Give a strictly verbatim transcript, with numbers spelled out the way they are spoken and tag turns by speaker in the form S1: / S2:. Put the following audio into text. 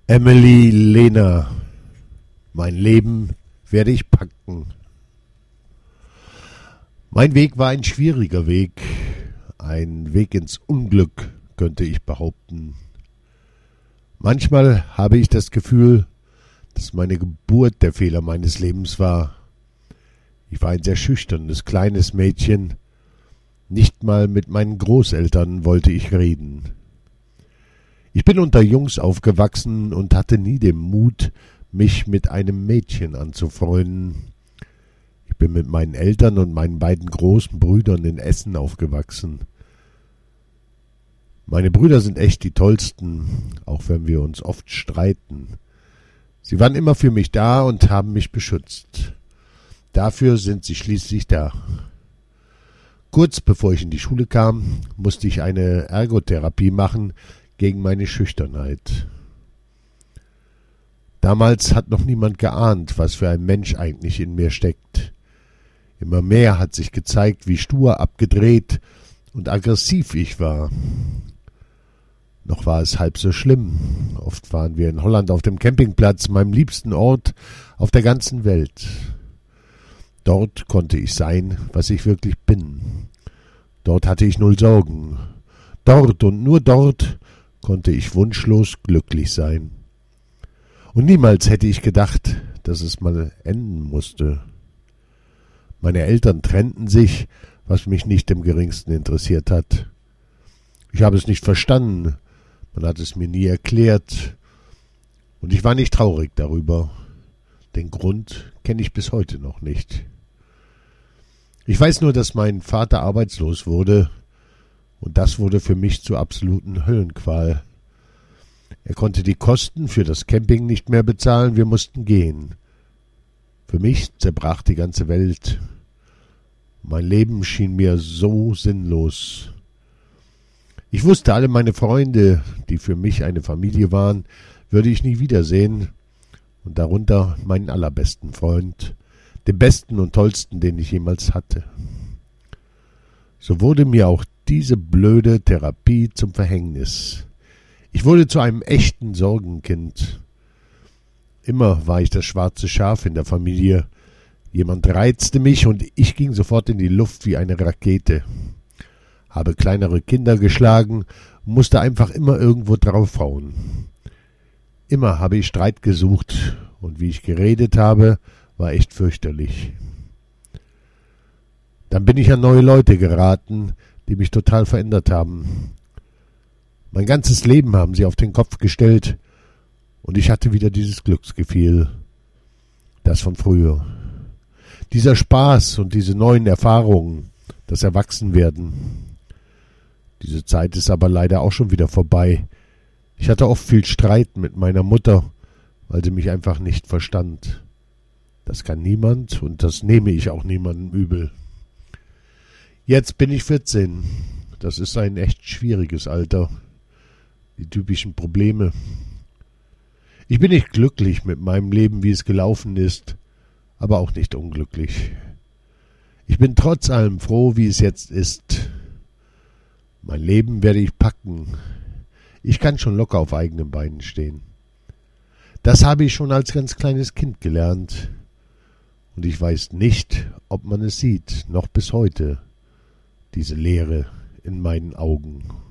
S1: Emily Lehner, mein Leben werde ich packen. Mein Weg war ein schwieriger Weg, ein Weg ins Unglück, könnte ich behaupten. Manchmal habe ich das Gefühl, dass meine Geburt der Fehler meines Lebens war. Ich war ein sehr schüchternes, kleines Mädchen. Nicht mal mit meinen Großeltern wollte ich reden. Ich bin unter Jungs aufgewachsen und hatte nie den Mut, mich mit einem Mädchen anzufreunden. Ich bin mit meinen Eltern und meinen beiden großen Brüdern in Essen aufgewachsen. Meine Brüder sind echt die tollsten, auch wenn wir uns oft streiten. Sie waren immer für mich da und haben mich beschützt. Dafür sind sie schließlich da. Kurz bevor ich in die Schule kam, musste ich eine Ergotherapie machen gegen meine Schüchternheit. Damals hat noch niemand geahnt, was für ein Mensch eigentlich in mir steckt. Immer mehr hat sich gezeigt, wie stur, abgedreht und aggressiv ich war. Noch war es halb so schlimm. Oft waren wir in Holland auf dem Campingplatz, meinem liebsten Ort auf der ganzen Welt. Dort konnte ich sein, was ich wirklich bin. Dort hatte ich null Sorgen. Dort und nur dort konnte ich wunschlos glücklich sein. Und niemals hätte ich gedacht, dass es mal enden musste. Meine Eltern trennten sich, was mich nicht im geringsten interessiert hat. Ich habe es nicht verstanden, man hat es mir nie erklärt, und ich war nicht traurig darüber. Den Grund kenne ich bis heute noch nicht. Ich weiß nur, dass mein Vater arbeitslos wurde, und das wurde für mich zur absoluten Höllenqual. Er konnte die Kosten für das Camping nicht mehr bezahlen, wir mussten gehen. Für mich zerbrach die ganze Welt. Mein Leben schien mir so sinnlos. Ich wusste, alle meine Freunde, die für mich eine Familie waren, würde ich nie wiedersehen, und darunter meinen allerbesten Freund, den besten und tollsten, den ich jemals hatte. So wurde mir auch diese blöde Therapie zum Verhängnis. Ich wurde zu einem echten Sorgenkind. Immer war ich das schwarze Schaf in der Familie. Jemand reizte mich und ich ging sofort in die Luft wie eine Rakete. Habe kleinere Kinder geschlagen und musste einfach immer irgendwo draufhauen. Immer habe ich Streit gesucht, und wie ich geredet habe, war echt fürchterlich. Dann bin ich an neue Leute geraten, die mich total verändert haben. Mein ganzes Leben haben sie auf den Kopf gestellt, und ich hatte wieder dieses Glücksgefühl, das von früher. Dieser Spaß und diese neuen Erfahrungen, das Erwachsenwerden. Diese Zeit ist aber leider auch schon wieder vorbei. Ich hatte oft viel Streit mit meiner Mutter, weil sie mich einfach nicht verstand. Das kann niemand, und das nehme ich auch niemandem übel. Jetzt bin ich vierzehn. Das ist ein echt schwieriges Alter. Die typischen Probleme. Ich bin nicht glücklich mit meinem Leben, wie es gelaufen ist, aber auch nicht unglücklich. Ich bin trotz allem froh, wie es jetzt ist. Mein Leben werde ich packen. Ich kann schon locker auf eigenen Beinen stehen. Das habe ich schon als ganz kleines Kind gelernt. Und ich weiß nicht, ob man es sieht, noch bis heute, diese Leere in meinen Augen.